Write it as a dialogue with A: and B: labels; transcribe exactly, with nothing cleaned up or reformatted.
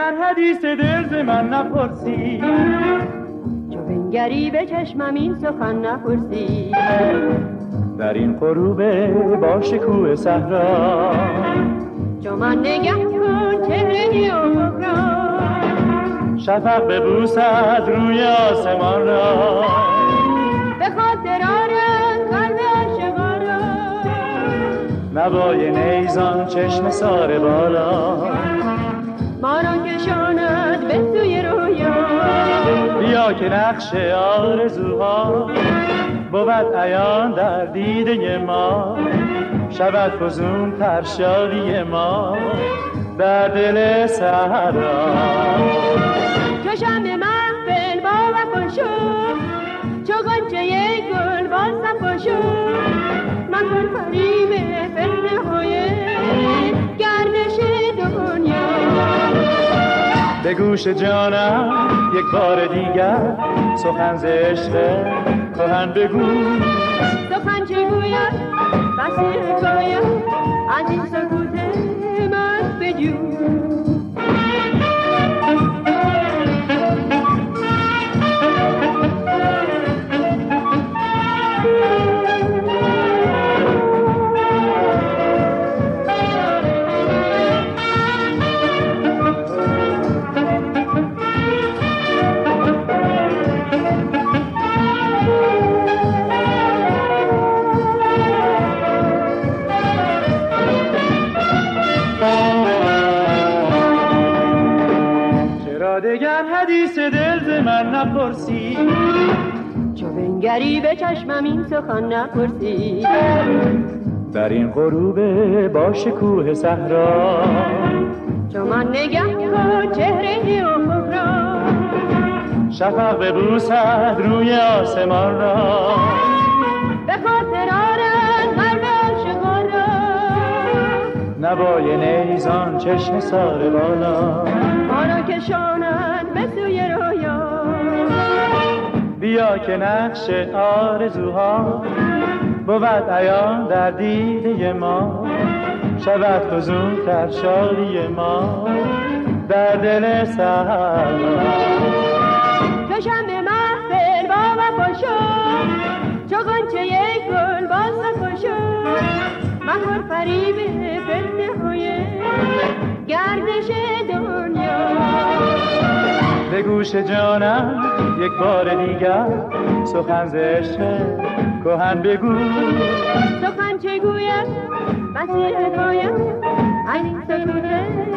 A: دگر حدیث دل ز من نپرسی،
B: چو بنگری به چشمم این سخن نپرسی.
A: در این غروب با شکوه صحرا
B: چو من نگه کن چهره افق را،
A: شفق ببوسد روی آسمان را،
B: به خاطر آرد قلب عاشقان را.
A: نوای نیزان چشم سار بالا
B: ما را کشاند به سوی رویا.
A: بیا که نقش آرزوها بود عیان در دیده ما، شود فزون تر شادی ما در دل صحرا.
B: چو شمع محفل با وفا شد، چو غنچه گل باز صفا شد. من کن فریب فتنه های گردش دنیا.
A: به گوش جانم یک بار دیگر سخن ز عشق کهن بگو.
B: سخن چگویم بسی حکایم از این سکوت من بجو.
A: دگر حدیث دل ز من نپرسی،
B: چو بنگری به چشمم این سخن نپرسی.
A: در این غروب با شکوه صحرا
B: چو من نگه کن چهره افق را،
A: شفق ببوسد روی آسمان را،
B: به خاطر آرد قلب عاشقان را.
A: نوای نیزان چشم سار بالا
B: ما را کشانند به سوی رویا.
A: بیا که نقش آرزوها بود عیان در دیده ما، شود فزون تر شادی ما در دل صحرا.
B: چو شمع محفل با وفا شد، چو غنچه گل باز صفا شد. مهر فریب فتنه های گردش دنیا.
A: به گوش جانم یک بار دیگر سخن ز عشق کهن بگو.
B: سخن چگویم بسی حکایم از این سکوت